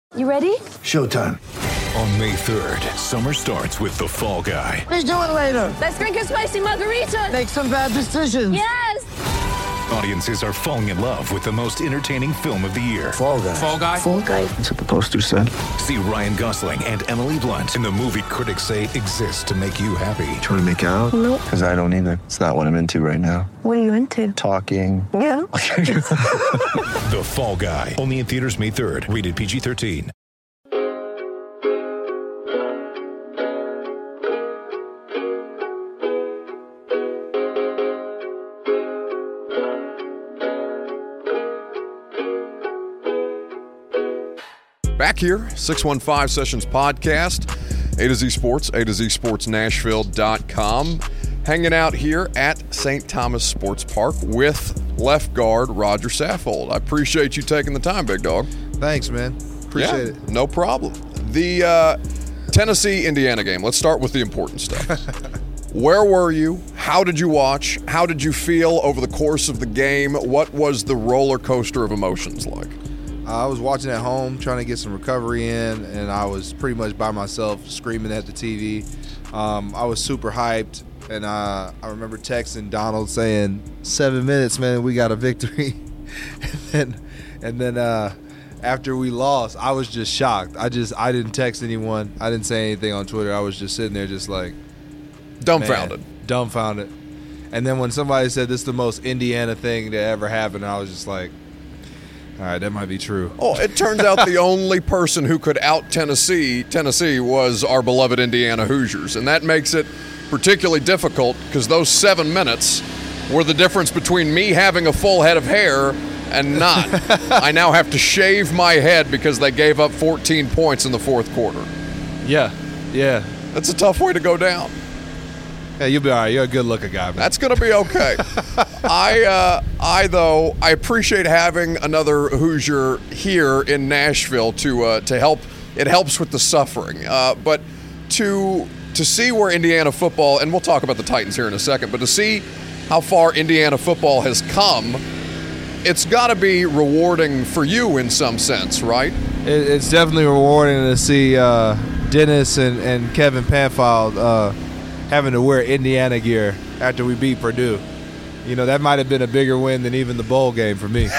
You ready? Showtime. On May 3rd, summer starts with The Fall Guy. Let's do it later. Let's drink a spicy margarita. Make some bad decisions. Yes! Audiences are falling in love with the most entertaining film of the year. Fall Guy. Fall Guy? Fall Guy. That's what the poster said. See Ryan Gosling and Emily Blunt in the movie critics say exists to make you happy. Trying to make it out? Nope. Because I don't either. It's not what I'm into right now. What are you into? Talking. Yeah. The Fall Guy. Only in theaters May 3rd. Rated PG-13. Back here, 615 Sessions Podcast, A to Z Sports, A to Z Sports Nashville.com. Hanging out here at St. Thomas Sports Park with left guard Roger Saffold. I appreciate you taking the time, big dog. Thanks, man. Appreciate it. No problem. The Tennessee-Indiana game. Let's start with the important stuff. Where were you? How did you watch? How did you feel over the course of the game? What was the roller coaster of emotions like? I was watching at home, trying to get some recovery in, and I was pretty much by myself screaming at the TV. I was super hyped, and I remember texting Donald saying, 7 minutes, man, we got a victory. and then after we lost, I was just shocked. I didn't text anyone. I didn't say anything on Twitter. I was just sitting there just like, Dumbfounded. man, dumbfounded. And then when somebody said this is the most Indiana thing that ever happened, I was just like, all right, that might be true. Oh, it turns out the only person who could out Tennessee was our beloved Indiana Hoosiers. And that makes it particularly difficult because those 7 minutes were the difference between me having a full head of hair and not. I now have to shave my head because they gave up 14 points in the fourth quarter. Yeah. That's a tough way to go down. Yeah, you'll be all right. You're a good-looking guy, man. That's going to be okay. I appreciate having another Hoosier here in Nashville to help. It helps with the suffering. But to see where Indiana football, and we'll talk about the Titans here in a second, but to see how far Indiana football has come, it's got to be rewarding for you in some sense, right? It's definitely rewarding to see Dennis and Kevin Panfile having to wear Indiana gear after we beat Purdue. You know, that might have been a bigger win than even the bowl game for me.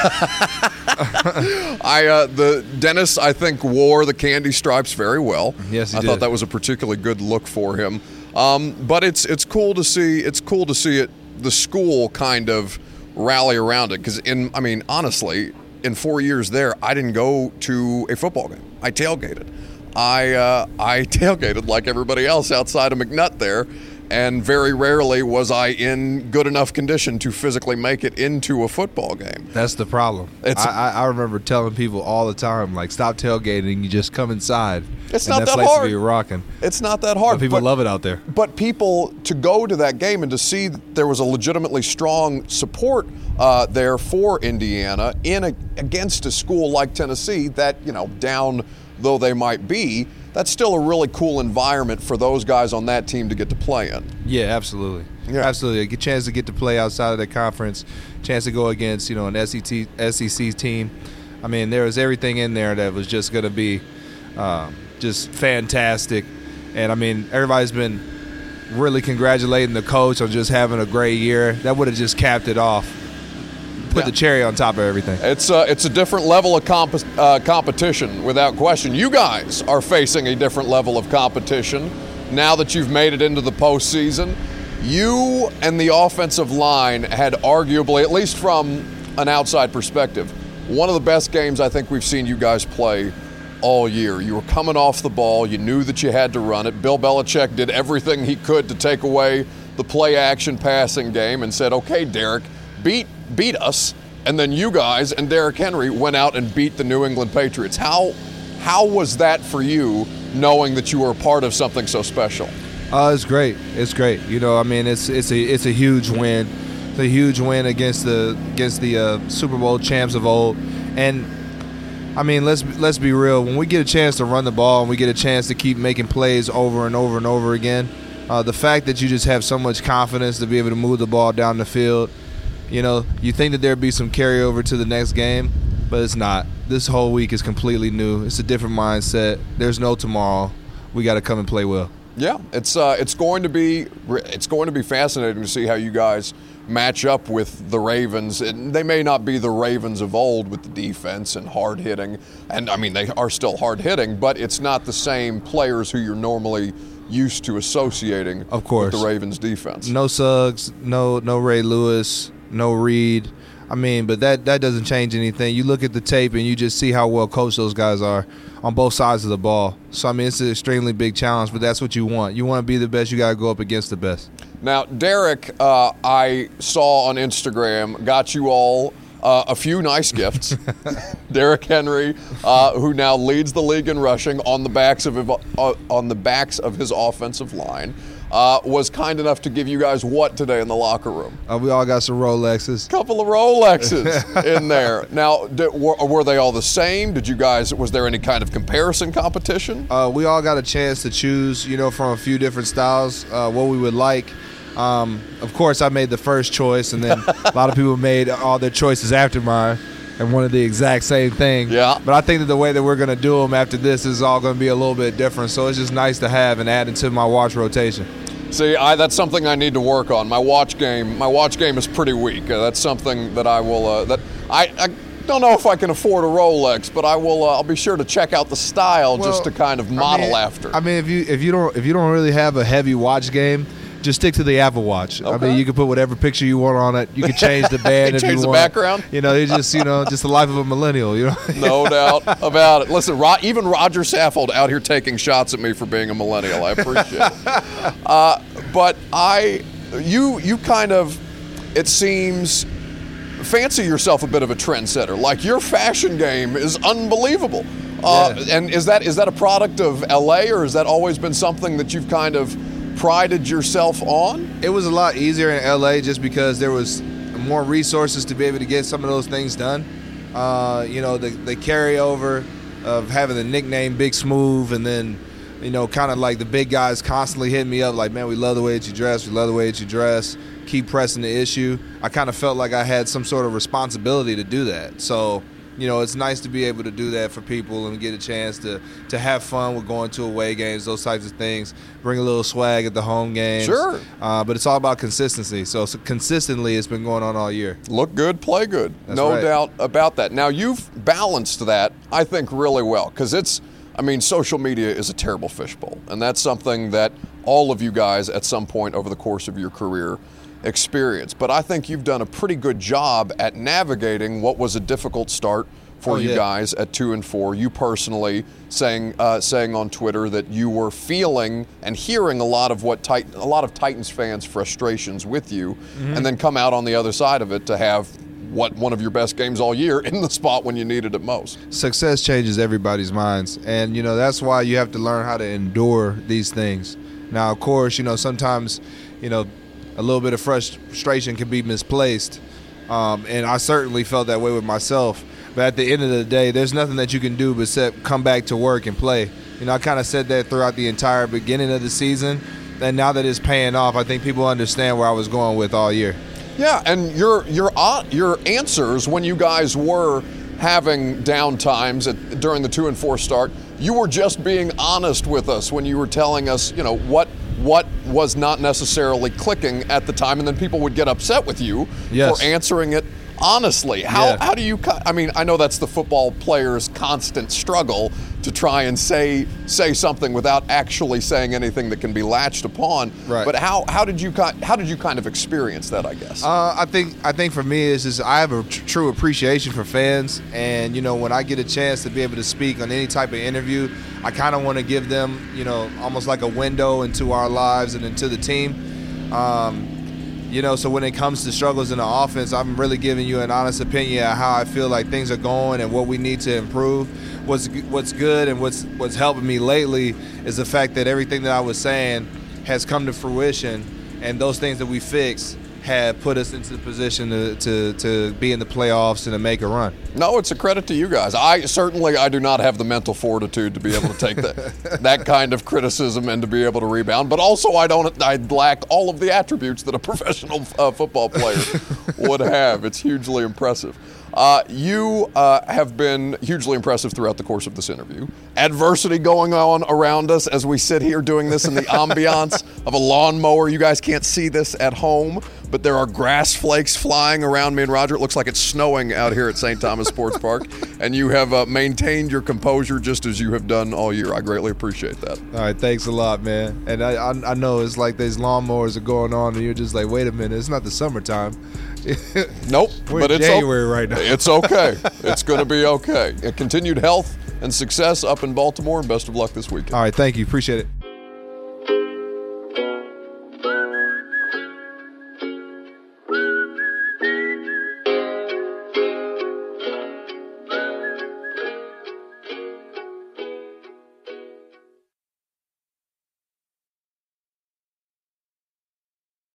Dennis, I think, wore the candy stripes very well. Yes, he did. I thought that was a particularly good look for him. But it's cool to see. It's cool to see the school kind of rally around it. Because honestly, in 4 years there, I didn't go to a football game. I tailgated. I tailgated like everybody else outside of McNutt there, and very rarely was I in good enough condition to physically make it into a football game. That's the problem. I remember telling people all the time, like, stop tailgating, you just come inside. It's not that hard. To be rocking. It's not that hard. But people love it out there. But people, to go to that game and to see that there was a legitimately strong support there for Indiana against a school like Tennessee that, down though they might be, that's still a really cool environment for those guys on that team to get to play in. Yeah, absolutely. Yeah. Absolutely. A chance to get to play outside of the conference, chance to go against, an SEC team. I mean, there was everything in there that was just going to be just fantastic. And, everybody's been really congratulating the coach on just having a great year. That would have just capped it off. Put the cherry on top of everything. It's a different level of competition, without question. You guys are facing a different level of competition now that you've made it into the postseason. You and the offensive line had arguably, at least from an outside perspective, one of the best games I think we've seen you guys play all year. You were coming off the ball. You knew that you had to run it. Bill Belichick did everything he could to take away the play-action passing game and said, okay, Derek, beat us, and then you guys and Derrick Henry went out and beat the New England Patriots. How was that for you, knowing that you were a part of something so special? It's great. It's great. It's a huge win. It's a huge win against the Super Bowl champs of old. And let's be real. When we get a chance to run the ball and we get a chance to keep making plays over and over and over again, the fact that you just have so much confidence to be able to move the ball down the field. You think that there'd be some carryover to the next game, but it's not. This whole week is completely new. It's a different mindset. There's no tomorrow. We got to come and play well. Yeah, it's going to be fascinating to see how you guys match up with the Ravens. They may not be the Ravens of old with the defense and hard hitting, and I mean they are still hard hitting, but it's not the same players who you're normally used to associating of course. With the Ravens defense. No Suggs, no Ray Lewis, no Reed. I mean, but that doesn't change anything. You look at the tape and you just see how well coached those guys are on both sides of the ball. So, I mean, it's an extremely big challenge, but that's what you want. You want to be the best, you got to go up against the best. Now, Derek, I saw on Instagram, got you all a few nice gifts. Derek Henry, who now leads the league in rushing on the backs of his offensive line, was kind enough to give you guys what today in the locker room? We all got some Rolexes. Couple of Rolexes in there. Now, were they all the same? Was there any kind of comparison competition? We all got a chance to choose, from a few different styles, what we would like. Of course, I made the first choice, and then a lot of people made all their choices after mine and wanted the exact same thing. Yeah. But I think that the way that we're going to do them after this is all going to be a little bit different. So it's just nice to have and add into my watch rotation. See, that's something I need to work on. My watch game is pretty weak. That's something that I will. I don't know if I can afford a Rolex, but I will. I'll be sure to check out the style just to kind of model after. I mean, if you don't really have a heavy watch game, just stick to the Apple Watch. Okay. I mean, you can put whatever picture you want on it. You can change the band if you want. Change the background. It's just just the life of a millennial. No doubt about it. Listen, even Roger Saffold out here taking shots at me for being a millennial. I appreciate it. But you kind of, it seems, fancy yourself a bit of a trendsetter. Like your fashion game is unbelievable. And is that a product of LA, or has that always been something that you've kind of prided yourself on? It was a lot easier in LA just because there was more resources to be able to get some of those things done. The carryover of having the nickname Big Smooth, and then kind of like the big guys constantly hitting me up like, man, we love the way that you dress, we love the way that you dress, keep pressing the issue. I kind of felt like I had some sort of responsibility to do that. So it's nice to be able to do that for people and get a chance to have fun with going to away games, those types of things, bring a little swag at the home games. Sure. But it's all about consistency. So consistently, it's been going on all year. Look good, play good. That's no right. doubt about that. Now, you've balanced that, I think, really well, because social media is a terrible fishbowl, and that's something that all of you guys at some point over the course of your career experience. But I think you've done a pretty good job at navigating what was a difficult start for you guys at 2-4. You personally saying on Twitter that you were feeling and hearing a lot of Titans fans' frustrations with you, and then come out on the other side of it to have one of your best games all year in the spot when you needed it most. Success changes everybody's minds, and that's why you have to learn how to endure these things. Now, of course, sometimes a little bit of frustration can be misplaced, and I certainly felt that way with myself. But at the end of the day, there's nothing that you can do but come back to work and play. I kind of said that throughout the entire beginning of the season, and now that it's paying off, I think people understand where I was going with all year. Yeah, and your answers when you guys were having down times during the 2-4 start, you were just being honest with us when you were telling us, what was not necessarily clicking at the time, and then people would get upset with you for answering it honestly. How do you, I know that's the football player's constant struggle to try and say something without actually saying anything that can be latched upon. Right. But how did you kind of experience that, I guess? I think for me it's just I have a true appreciation for fans, and when I get a chance to be able to speak on any type of interview, I kind of want to give them almost like a window into our lives and into the team. So when it comes to struggles in the offense, I'm really giving you an honest opinion of how I feel like things are going and what we need to improve. What's good and what's helping me lately is the fact that everything that I was saying has come to fruition, and those things that we fixed have put us into the position to be in the playoffs and to make a run. No, it's a credit to you guys. I do not have the mental fortitude to be able to take that kind of criticism and to be able to rebound. But also, I lack all of the attributes that a professional football player would have. It's hugely impressive. You have been hugely impressive throughout the course of this interview. Adversity going on around us as we sit here doing this in the ambiance of a lawnmower. You guys can't see this at home, but there are grass flakes flying around me and Roger. It looks like it's snowing out here at St. Thomas Sports Park, and you have maintained your composure just as you have done all year. I greatly appreciate that. All right, thanks a lot, man. And I know it's like these lawnmowers are going on, and you're just like, wait a minute, it's not the summertime. Nope, We're but in it's January right now. It's okay. It's going to be okay. Continued health and success up in Baltimore, and best of luck this weekend. All right, thank you. Appreciate it.